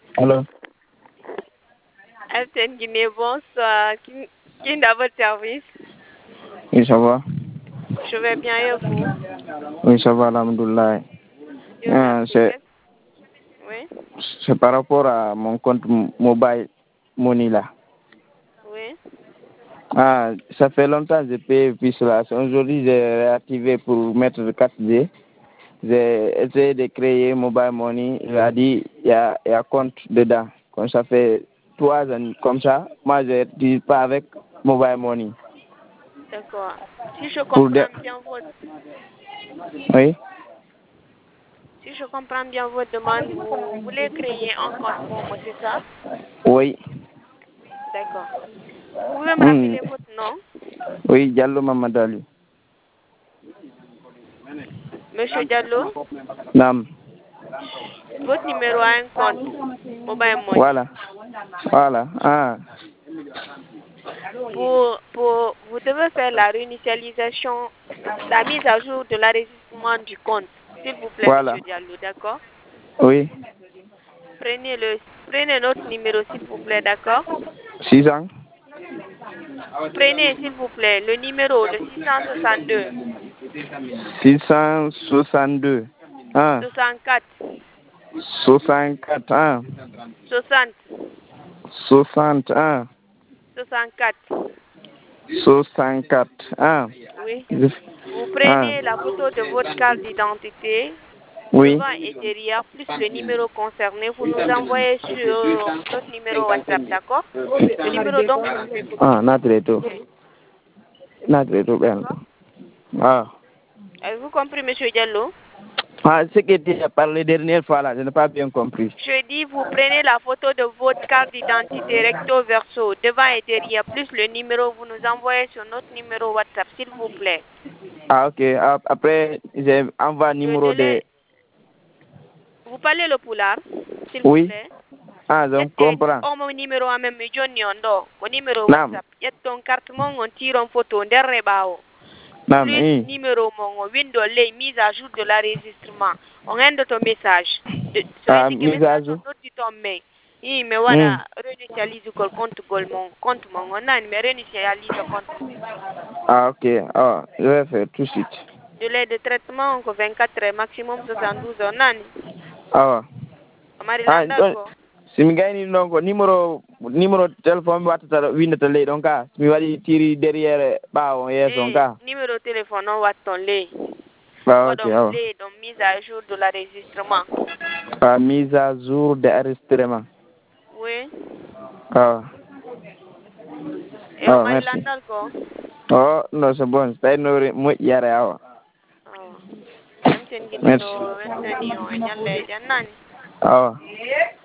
Allô? Alten Guinée, bonsoir. Qui est dans votre service? Oui, ça va. Je vais bien et vous? Oui, ça va, alhamdoulilah. Dieu merci. Oui? C'est par rapport à mon compte mobile money là. Oui? Ah, ça fait longtemps que je paye puis cela. Aujourd'hui, j'ai réactivé pour mettre le 4G. J'ai essayé de créer mobile money. Il a dit il y a compte dedans. Comme ça fait 3 ans comme ça, moi je n'utilise pas avec mobile money. D'accord. Si je comprends bien votre... Oui? Si je comprends bien votre demande, vous voulez créer un compte Momo, c'est ça? Oui. D'accord. Vous pouvez me rappeler votre nom? Oui, Diallo Mamadali. Monsieur Diallo? Nam. Votre numéro a un compte mobile money. Voilà. Voilà. Ah. Vous devez faire la réinitialisation, la mise à jour de l'enregistrement du compte. S'il vous plaît, Voilà. Monsieur Diallo, d'accord? Oui. Prenez notre numéro, s'il vous plaît, d'accord? 600. Prenez, s'il vous plaît, le numéro, le 662. 662. Ah. 64. 64. Ah. 60. 60. Ah. 64. 64. Ah. Oui. Vous Ah. prenez la photo de votre carte d'identité, Oui. devant et derrière, plus le numéro concerné. Vous nous envoyez sur notre numéro WhatsApp, d'accord? Le numéro dont vous voulez. Ah, Natreto. Natreto, bien. Ah. Avez-vous compris, Monsieur Diallo? Ah, ce que tu as parlé la dernière fois là, je n'ai pas bien compris. Je dis, vous prenez la photo de votre carte d'identité recto verso, devant et derrière, plus le numéro, vous nous envoyez sur notre numéro WhatsApp, s'il vous plaît. Ah, ok. Après, j'envoie le numéro de... Vous parlez le poulard, s'il vous Oui. plaît? Ah, je comprends. Oh, mon numéro a même Johnny Ondo, mon numéro Nam. WhatsApp. Il y a ton carte, on tire en photo, derrière. Nam, Plus numéro, mon window, les mises à jour de l'enregistrement. On rend ton message. Ah, mise à jour. Oui, mais voilà, réinitialise le compte, mon, on a, mais réinitialise le compte. Ah, ok. Ah, je vais faire tout de suite. Délai de traitement, encore 24 heures, maximum 72 heures, non? Ah. Ah, Ko. si mi gayni donc numéro téléphone wattata windata ley ɗon ka mi waɗi tiri derrière ɓaawo yeeso on ka numéro téléphone on watton ley ok awa ley ɗon mise à jour de l'enregistrement. Mise à jour de enregistrement. Oui. Awa E o mari merci. landal ko? Oh non c'est bon taynore moƴƴere awa Am ten guineɗo weltani o e ñalle e jannani. awa